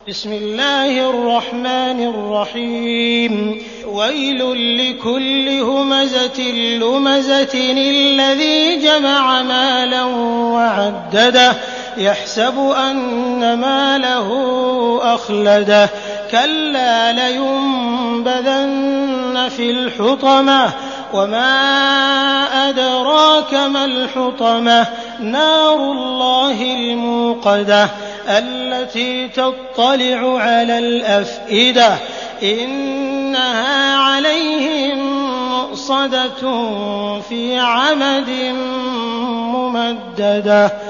بسم الله الرحمن الرحيم ويل لكل همزة لمزة الذي جمع مالا وعدده يحسب أن ماله أخلده كلا لينبذن في الحطمة وما أدراك ما الحطمة نار الله الموقدة التي تطلع على الأفئدة إنها عليهم مؤصدة في عمد ممددة